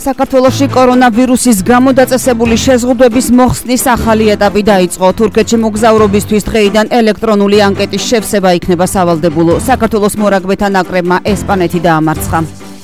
საქართველოში კორონავირუსის გამო დაწესებული შეზღუდვების მოხსნის ახალი ეტაპი დაიწყო. თურქეთში მოგზაურობისთვის დღეიდან ელექტრონული ანკეტის შევსება იქნება სავალდებულო. საქართველოს მორაგბეთა ნაკრებმა ესპანეთი დაამარცხა.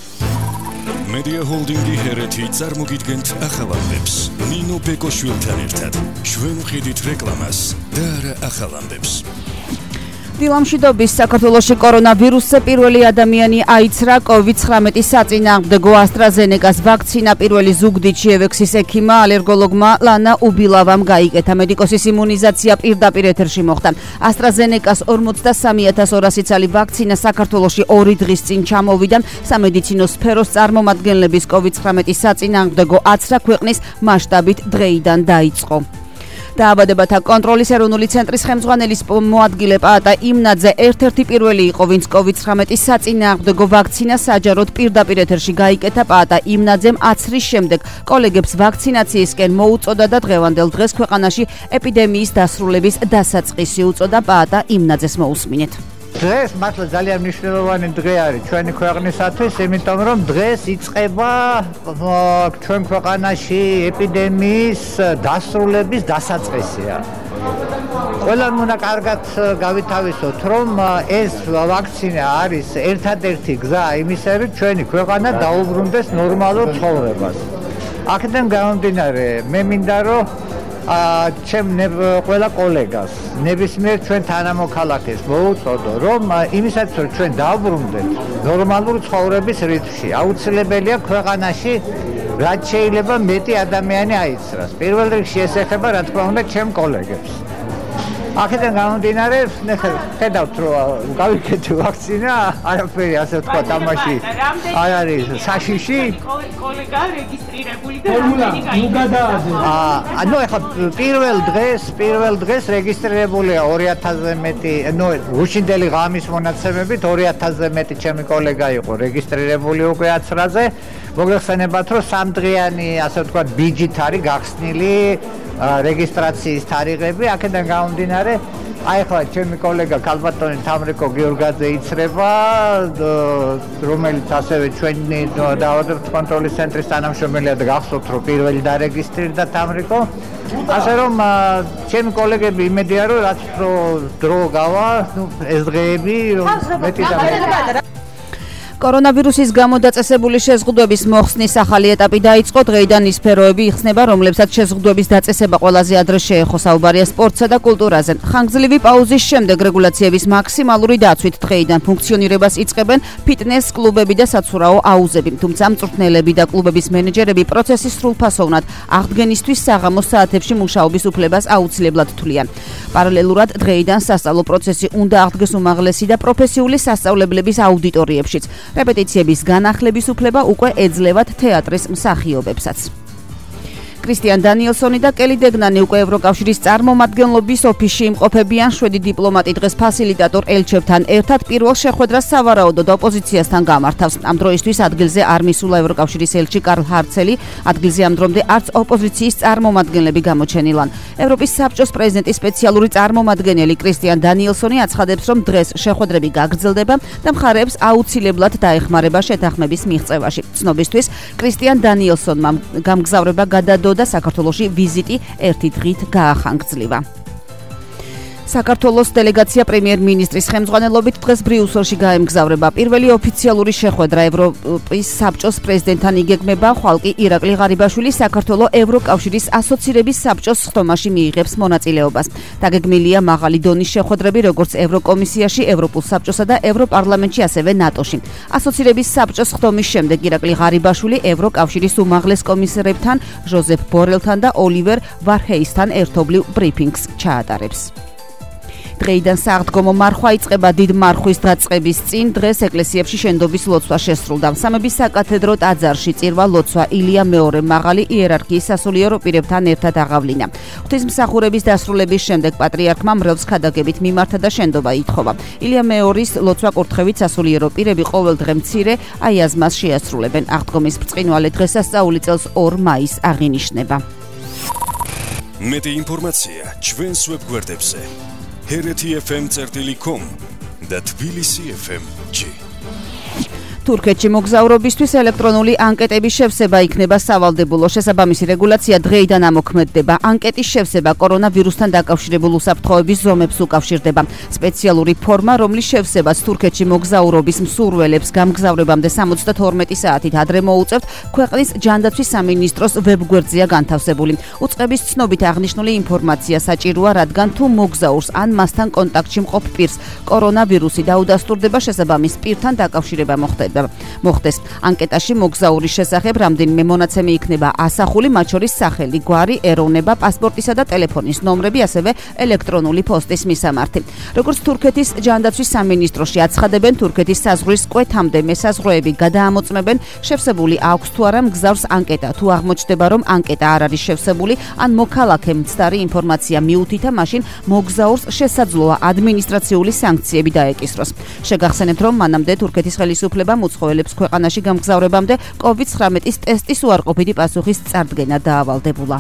Media Holdingi ჰერეთი წარმოგიდგენთ ახალამბებს. ნინო ბეკოშვილთან ერთად ჩვენ ვხედით რეკლამას და არა ახალამბებს. დილამშვიდობის საქართველოში კორონავირუსზე პირველი ადამიანი აიცრა COVID-19 საწინააღმდეგო AstraZeneca-ს ვაქცინა პირველი ზუგდიდ შეევექსის ექიმმა ალერგოლოგმა ლანა უბილავამ გაიკეთა. მედიკოსის იმუნიზაცია პირდაპირ ეთერში მოხდა. AstraZeneca-ს 43200 ცალი ვაქცინა საქართველოში 2 დღის წინ ჩამოვიდა. სამედიცინო სფეროს წარმომადგენლების COVID-19 საწინააღმდეგო აცრა ქვეყნის მასშტაბით დღეიდან დაიწყო. დაავადებათა კონტროლის ეროვნული ცენტრის ხელმძღვანელის მოადგილე პაატა იმნაძე ერთ-ერთი პირველი იყო, ვინც COVID-19 საწინააღმდეგო ვაქცინა საჯაროდ პირდაპირ ეთერში გაიკეთა. პაატა იმნაძემ აცრის შემდეგ კოლეგებს ვაქცინაციისკენ მოუწოდა და დღევანდელ დღეს ქვეყანაში ეპიდემიის დასრულების დასაწყისი უწოდა. პაატა იმნაძეს მოусმინეთ. დღეს მართლა ძალიან მნიშვნელოვანი დღე არის ჩვენი ქვეყნისათვის, იმიტომ რომ დღეს იწყება ჩვენ ქვეყანაში ეპიდემიის დასრულების დასაწყისია. ყველამ უნდა კარგად გავითავისოთ, რომ ეს ვაქცინა არის ერთადერთი გზა იმისათვის, ჩვენი ქვეყანა დაუბრუნდეს ნორმალურ ცხოვრებას. აქედან გამომდინარე, მე მინდა რომ ჩემ ყველა კოლეგას, ნებისმიერ ჩვენ თანამოქალაქეს მოუწოდო, რომ იმისათვის რომ ჩვენ დავბრუნდეთ ნორმალურ ცხოვრების რიტმში, აუცილებელია ქვეყანაში რაც შეიძლება მეტი ადამიანი აიცრას. პირველ რიგში ეს ეხება რა თქმა უნდა ჩემ კოლეგებს. აქედან გამომდინარე, ხედავთ რომ გავიკეთე ვაქცინა, არაფერი ასე თქვა თამაში არ არის საშიში. კოლეგა რეგისტრირებული და რამდენი გაიგო? ანუ ეხლა პირველ დღეს რეგისტრირებულია 2000-ზე მეტი, გუშინდელი ღამის მონაცემებით 2000-ზე მეტი ჩემი კოლეგა იყო რეგისტრირებული უკვე აცრაზე. მოგეხსენებათ, რომ 3 დღიანი ასე ვთქვათ ბიჯით არის გახსნილი რეგისტრაციის თარიღები. აქედან გამომდინარე, აი ახლა ჩემი კოლეგა ქალბატონი თამრიკო გიორგაძე იცრება, რომელიც ასევე ჩვენი დაავადებათა კონტროლის ცენტრის თანამშრომელია და გახსოვთ, რომ პირველი დარეგისტრირდა თამრიკო. ასე რომ ჩემი კოლეგები იმედია, რომ რაც დრო გავა, ეს დღეები მეტი და კორონავირუსის გამო დაწესებული შეზღუდვების მოხსნის ახალი ეტაპი დაიწყო. დღეიდან ის სფეროები იხსნება, რომლებსაც შეზღუდვების დაწესება ყველაზე ადრე შეეხო. საუბარია სპორტსა და კულტურაზე. ხანგრძლივი პაუზის შემდეგ რეგულაციების მაქსიმალური დაცვით დღეიდან ფუნქციონირებას იწყებენ ფიტნეს კლუბები და საცურაო აუზები. თუმცა მწვრთნელები და კლუბების მენეჯერები პროცესის სრულფასოვნად აღდგენისთვის საღამოს საათებში მუშაობის უფლებას აუცილებლად თვლიან. პარალელურად დღეიდან სასწავლო პროცესი უნდა აღდგეს უმაღლესი და პროფესიული სასწავლებლების აუდიტორიებშიც. რეპეტიციების განახლების უფლება უკვე ეძლევათ თეატრის მსახიობებსაც. კრისტიან დანიელსონი და კელი დეგნანი უკვე ევროკავშირის წარმომადგენლობის ოფისში იმყოფებიან. შვედი დიპლომატი დღეს ფასილიტატორ ელჩებთან ერთად პირველ შეხვედრას სავარაუდოდ ოპოზიციასთან გამართავს. ამ დროისთვის ადგილზე არ მისულა ევროკავშირის ელჩი კარლ ჰარცელი. ადგილზე ამ დრომდე არც ოპოზიციის წარმომადგენლები გამოჩენილან. ევროპის საბჭოს პრეზიდენტის სპეციალური წარმომადგენელი კრისტიან დანიელსონი აცხადებს, რომ დღეს შეხვედრები გაგრძელდება და მხარეებს აუცილებლად დაეხმარება შეთანხმების მიღწევაში. ცნობისთვის, კრისტიან დანიელსონმა გამგზავრება გადადო და საქართველოში ვიზიტი 1 დღით გაახანგრძლива. საქართველოს დელეგაცია პრემიერ-მინისტრის ხელმძღვანელობით დღეს ბრიუსელში გაემგზავრება. პირველი ოფიციალური შეხვედრა ევროპის საბჭოს პრეზიდენტთან იგეგმება. ხვალკი ირაკლი ღარიბაშვილი საქართველოს ევროკავშირის ასოცირების საბჭოს ხდომაში მიიღებს მონაწილეობას. დაგეგმილია მაღალი დონის შეხვედრები როგორც ევროკომისიაში, ევროპულ საბჭოსა და ევროპარლამენტში, ასევე ნატოში. ასოცირების საბჭოს ხდომის შემდეგ ირაკლი ღარიბაშვილი ევროკავშირის უმაღლეს კომისარებთან, ჟოზეფ ბორელთან და ოლივერ ვარჰეისთან ერთობლივ ბრიფინგს ჩაატარებს. დღეიდან საღდგომო მარხვა იწყება. დიდ მარხვის დაწყების წინ დღეს ეკლესიებში შენდობის ლოცვა შესრულდა. სამების საკათედრო ტაძარში წირვა ლოცვა ილია მეორე მაღალი იერარქიის სასულიერო პირებთან ერთად აღავლინა. ღვთისმსახურების დასრულების შემდეგ პატრიარქმა მრევლს ქადაგებით მიმართა და შენდობა ითხოვა. ილია მეორის ლოცვა კურთხევით სასულიერო პირები ყოველ დღე მცირე აიაზმას შეასრულებენ. აღდგომის ბრწყინვალე დღესასწაული წელს 2 მაისს აღინიშნება. მეტი ინფორმაცია ჩვენს ვებგვერდებზე hereti.fm.com და tbilisi.fm.g თურქეთში მოგზაურობისთვის ელექტრონული ანკეტების შევსება იქნება სავალდებულო. შესაბამისი რეგულაცია დღეიდან ამოქმედდება. ანკეტის შევსება კორონავირუსთან დაკავშირებულ უსაფრთხოების ზომებს უკავშირდება. სპეციალური ფორმა, რომლის შევსებას თურქეთში მოგზაურობის მსურველებს გამგზავრებამდე 72 საათით ადრე მოუწევთ, ქვეყნის ჯანდაცვის სამინისტროს ვებგვერდზეა განთავსებული. უწყების ცნობით აღნიშნული ინფორმაცია საჭიროა, რადგან თუ მოგზაურს ან მასთან კონტაქტში მყოფ პირს კორონავირუსი დაუდასტურდება, შესაბამის პირთან დაკავშირება მოხდეს. ანკეტაში მოგზაურის შესახებ რამდენიმე მონაცემი იქნება ასახული, მათ შორის სახელი, გვარი, ეროვნება, პასპორტისა და ტელეფონის ნომრები, ასევე ელექტრონული პოსტის მისამართი. როგორც თურქეთის ჯანდაცვის სამინისტროში აცხადებენ, თურქეთის საზღვრის კვეთამდე მესაზღვრეები გადაამოწმებენ, შევსებული აქვს თუ არა მგზავრს ანკეტა. თუ აღმოჩნდება, რომ ანკეტა არ არის შევსებული, ან მოქალაქემ მცდარი ინფორმაცია მიუთითა, მაშინ მოგზაურს შესაძლოა ადმინისტრაციული სანქციები დაეკისროს. შეგახსენებთ, რომ მანამდე თურქეთის ხელისუფლებამ უცხოელებს ქვეყანაში გამგზავრებამდე COVID-19 ტესტის უარყოფითი პასუხის წარდგენა დაავალდებულა.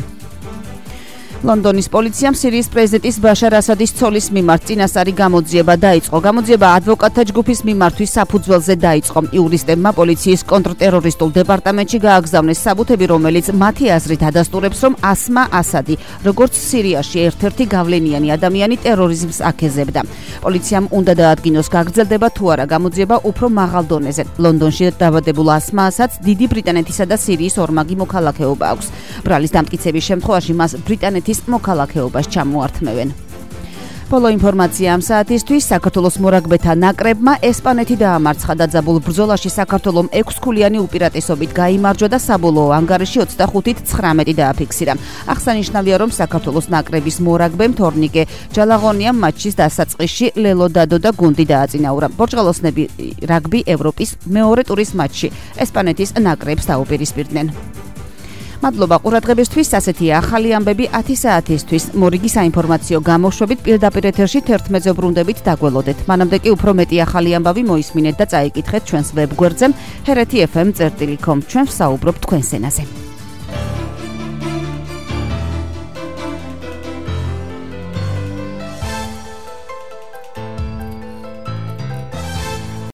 ლონდონის პოლიციამ სირიის პრეზიდენტის ბაშარ ასადის ცოლის მიმართ წინასწარი გამოძიება დაიწყო. გამოძიება ადვოკატთა ჯგუფის მიმართვის საფუძველზე დაიწყო. იურისტებმა პოლიციის კონტრტერორისტულ დეპარტამენტში გააგზავნეს საბუთები, რომელიც მათი აზრით ადასტურებს, რომ ასმა ასადი, როგორც სირიაში ერთ-ერთი გავლენიანი ადამიანი ტერორიზმს აქეზებდა. პოლიციამ უნდა დაადგინოს, გაგრძელდება თუ არა გამოძიება უფრო მაღალ დონეზე. ლონდონში დაბადებულ ასმა ასადს დიდი ბრიტანეთისა და სირიის ორმაგი მოქალაქეობა აქვს. ბრალის დამტკიცების შემთხვევაში მას ბრიტანეთის მოქალაქეობას ჩამოართმევენ. ბოლო ინფორმაცია ამ საათისთვის. საქართველოს მორაგბეთა ნაკრებმა ესპანეთი დაამარცხა. დაძაბულ ბრძოლაში საქართველომ 6 ქულიანი უპირატესობით გაიმარჯვა და საბოლოო ანგარიში 25-19 დააფიქსირა. აღსანიშნავია, რომ საქართველოს ნაკრების მორაგბემ თორნიკე ჯალაღონიამ მატჩის დასაწყისში ლელო დადო და გუნდი დააწინაურა. პორტუგალოსნები რაგბი ევროპის მეორე ტურის მატჩში ესპანეთის ნაკრებს დაუპირისპირდნენ. მადლობა ყურადღებისთვის. ასეთია ახალი ამბები 10 საათისთვის. მორიგი საინფორმაციო გამოშვებით პირდაპირ ეთერში 11-ზე ბრუნდებით დაგველოდეთ. მანამდე კი უფრო მეტი ახალი ამბავი მოისმინეთ და წაიკითხეთ ჩვენს ვებგვერდზე hrt.fm.com. ჩვენ ვსაუბრობთ თქვენს ენაზე.